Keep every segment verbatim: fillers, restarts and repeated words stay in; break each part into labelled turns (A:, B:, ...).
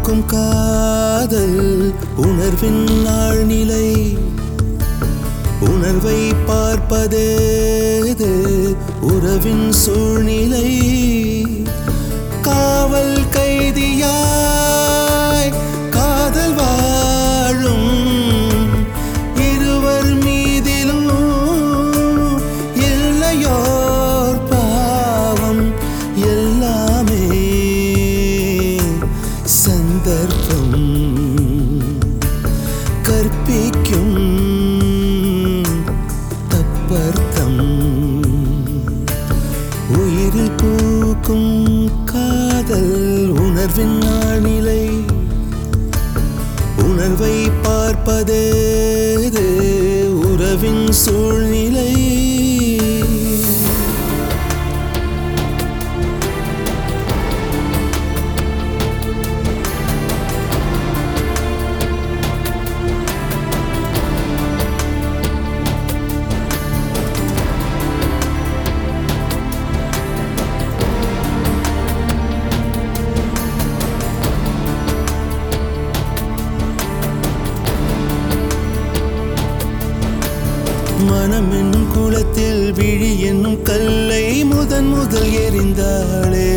A: பூக்கும் காதல் உணர்வின் ஆழ்நிலை. உணர்வை பார்ப்பதேது உறவின் சூழ்நிலை. காவல் கைதியாய் காதல் வாழும் இருவர் மீதிலும் இல்லையோர் பாவம். எல்லாமே சந்தர்ப்பம் கற்பிக்கும் தப்பர்த்தம். உயிரில் பூக்கும் காதல் உணர்வின் ஆழ்நிலை. உணர்வை பார்ப்பதேது உறவின் சூழ்நிலை. மனம் என்னும் குளத்தில் விழி என்னும் கல்லை முதன் முதல் எறிந்தாளே.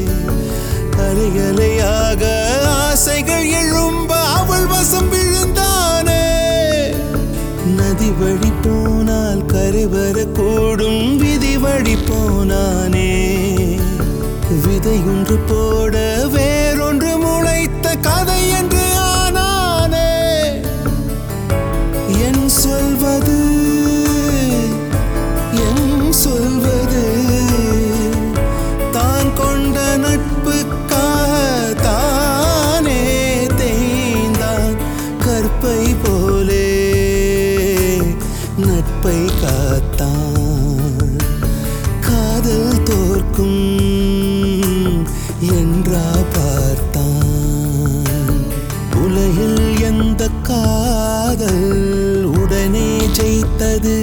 A: அலையலையாக ஆசைகள் எழும்ப அவள் வசம் விழுந்தானே. நதி வழி போனால் கரை வரக்கூடும் விதி வழி போனானே. விதை ஒன்று போட வேறொன்று முளைத்த கதை என்று ஆனானே. என் சொல்வது சொல்வது தான் கொண்ட நட்புக்காக தானே தேய்ந்தான். கற்பை போலே நட்பை காத்தான். காதல் தோற்கும் என்றா பார்த்தான். உலகில் எந்த காதல் உடனே ஜெயித்தது?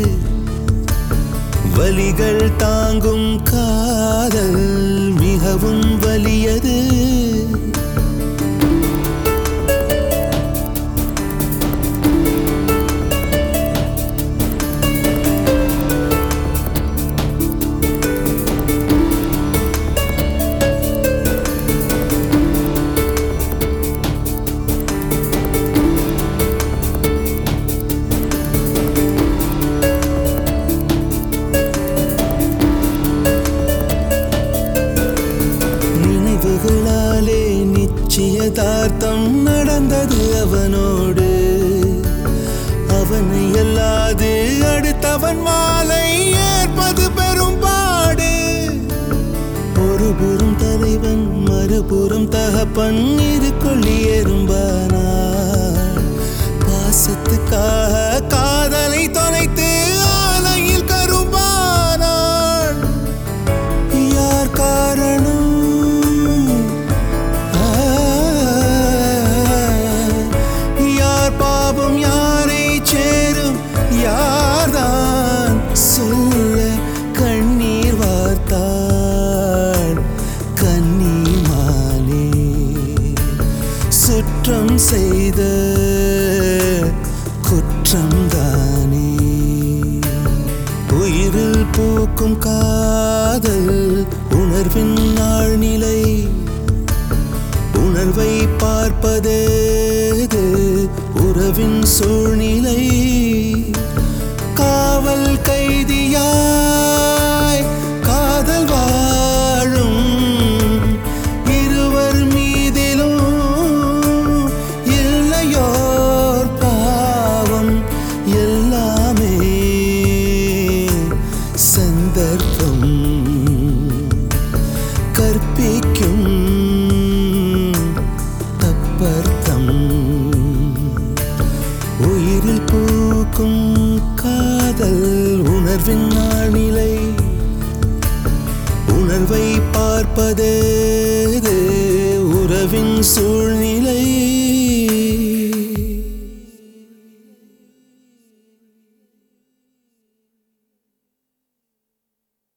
A: வலிகள் தாங்கும் காதல் மிகவும் வலியது. நினைவுகளாலே நிச்சயதார்த்தம் நடந்தது அவனோடு. அவனை அல்லாது அடுத்தவன் மாலை ஏற்பது பெரும்பாடு. ஒருபுறம் தலைவன் மறுபுறம் தகப்பன் இரு கொள்ளி எறும்பானார். பாசத்துக்காக காதலை தொலைத்து ஆலையில் கரும்பானான். யார் காரணம்? பாபம் யாரை சேரும்? யார்தான் சொல்ல? கண்ணீர் வார்த்தாள் கன்னிமானே. சுற்றம் செய்த குற்றம் தானே. உயிரில் பூக்கும் காதல் உணர்வின் ஆழ்நிலை. உணர்வை பார்ப்பதேது உறவின் சூழ்நிலை. காவல் கைதியாய் காதல் வாழும் இருவர் மீதிலும் இல்லையோர் பாவம். எல்லாமே சந்தர்ப்பம் கற்பிக்கும் தப்பர்த்தம். உயிரில் பூக்கும் காதல் உணர்வின் ஆழ்நிலை. உணர்வை பார்ப்பதேது உறவின் சூழ்நிலை.